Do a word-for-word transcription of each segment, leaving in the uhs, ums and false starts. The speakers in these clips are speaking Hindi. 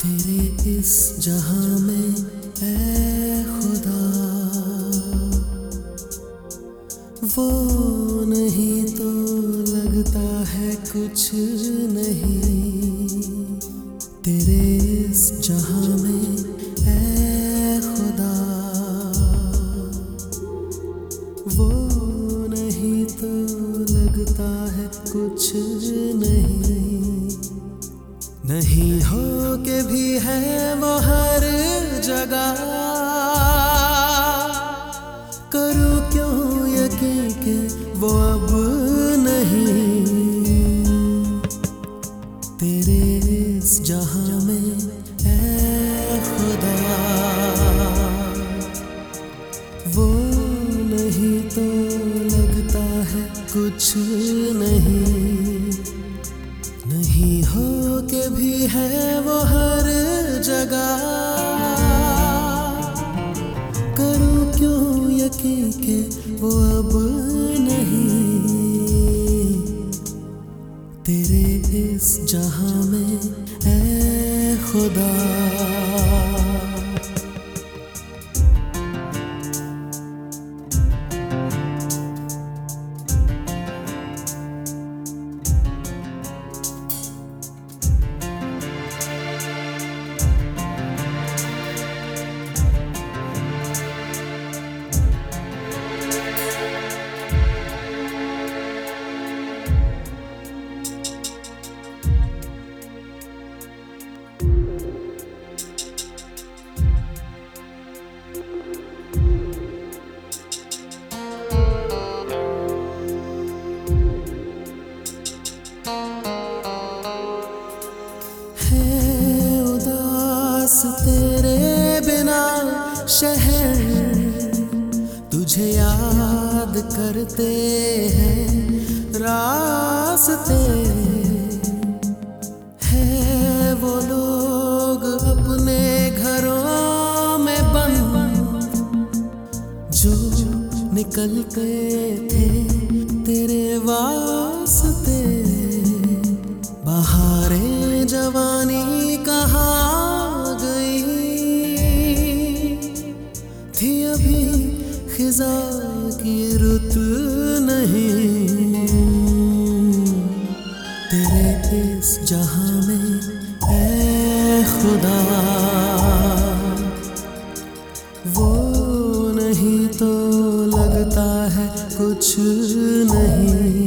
तेरे इस जहां में ऐ खुदा, वो नहीं तो लगता है कुछ नहीं। तेरे इस जहां में ऐ खुदा, वो नहीं तो लगता है कुछ नहीं। नहीं हो के भी है वो हर जगह, करूं क्यों यकीन के वो अब नहीं। तेरे इस जहां में ऐ खुदा, वो नहीं तो लगता है कुछ नहीं। नहीं हो के भी है वो हर जगह, करूं क्यों यकीन के वो अब नहीं। तेरे इस जहां में ऐ खुदा, तेरे बिना शहर तुझे याद करते हैं रास्ते। है वो लोग अपने घरों में बंद, जो निकलते थे तेरे वास्ते। बहारें जवानी कहाँ थी, अभी खिजा की रुत नहीं। तेरे इस जहां में ऐ खुदा, वो नहीं तो लगता है कुछ नहीं।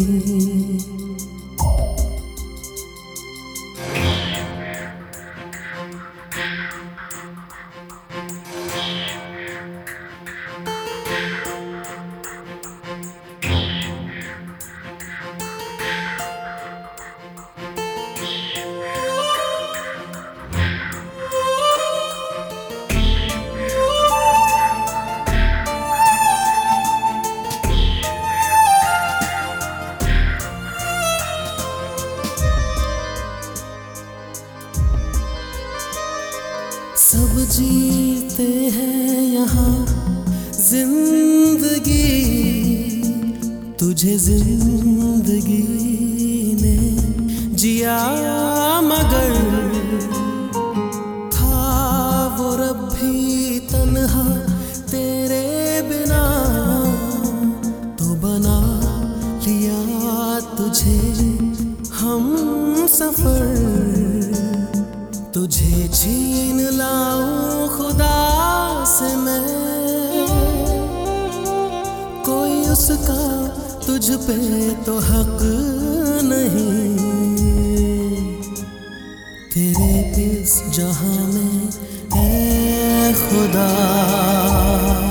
सब जीते हैं यहाँ जिंदगी, तुझे जिंदगी ने जिया मगर था वो रब भी तन्हा तेरे बिना। तो बना लिया तुझे हम सफर, तुझे छीन लाऊं खुदा से मैं, कोई उसका तुझ पे तो हक नहीं। तेरे इस जहां में ऐ खुदा,